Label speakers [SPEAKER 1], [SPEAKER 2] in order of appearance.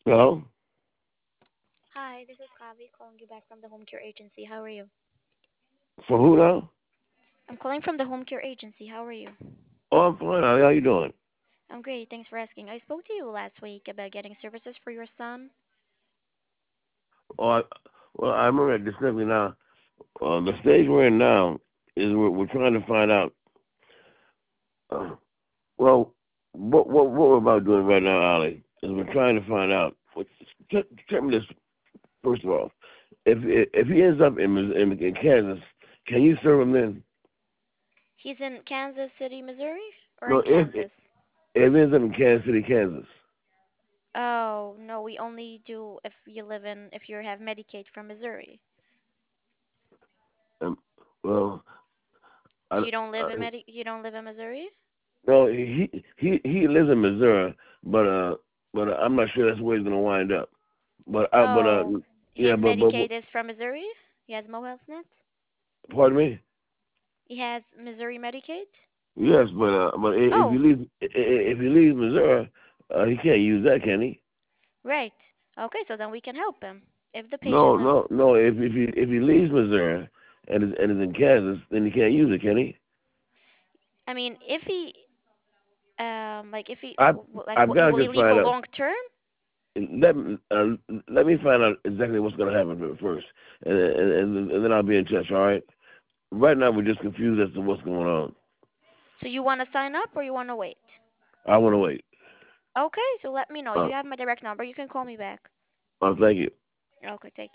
[SPEAKER 1] Hello?
[SPEAKER 2] Hi, this is Kavi calling you back from the home care agency. How are you?
[SPEAKER 1] For who now?
[SPEAKER 2] I'm calling from the home care agency. How are you?
[SPEAKER 1] Oh, I'm fine. How you doing?
[SPEAKER 2] I'm great. Thanks for asking. I spoke to you last week about getting services for your son.
[SPEAKER 1] Oh, well, I remember that distinctly now. The stage we're in now is we're trying to find out. Uh, well, what we're about doing right now, Ali, is we're trying to find out. Tell me this first of all. If he ends up in Kansas, can you serve him then?
[SPEAKER 2] He's in Kansas City, Missouri? Or
[SPEAKER 1] No,
[SPEAKER 2] in Kansas?
[SPEAKER 1] if he ends up in Kansas City, Kansas.
[SPEAKER 2] Oh, no, we only do if you have Medicaid from Missouri.
[SPEAKER 1] Um, well, I,
[SPEAKER 2] You don't live in Missouri?
[SPEAKER 1] no, he lives in Missouri, but I'm not sure that's where he's gonna wind up. But
[SPEAKER 2] Oh,
[SPEAKER 1] yeah,
[SPEAKER 2] his Medicaid is from Missouri? He has Mo Health Net?
[SPEAKER 1] pardon me.
[SPEAKER 2] He has Missouri Medicaid?
[SPEAKER 1] Yes, but
[SPEAKER 2] Oh,
[SPEAKER 1] if he leaves Missouri, he can't use that, can he?
[SPEAKER 2] right. Okay, so then we can help him. If the
[SPEAKER 1] No,
[SPEAKER 2] patient
[SPEAKER 1] no,
[SPEAKER 2] lives
[SPEAKER 1] no. If he leaves Missouri and is in Kansas, then he can't use it, can he?
[SPEAKER 2] I mean, if he like if he
[SPEAKER 1] I I've got to
[SPEAKER 2] will he
[SPEAKER 1] just
[SPEAKER 2] leave for
[SPEAKER 1] find out.
[SPEAKER 2] long term?
[SPEAKER 1] Let me let me find out exactly what's going to happen first, and then I'll be in touch. All right. Right now we're just confused as to what's going on.
[SPEAKER 2] So you want to sign up or you want to wait?
[SPEAKER 1] I want to wait.
[SPEAKER 2] Okay, so let me know.
[SPEAKER 1] Uh,
[SPEAKER 2] You have my direct number. You can call me back.
[SPEAKER 1] thank you.
[SPEAKER 2] Okay, take care.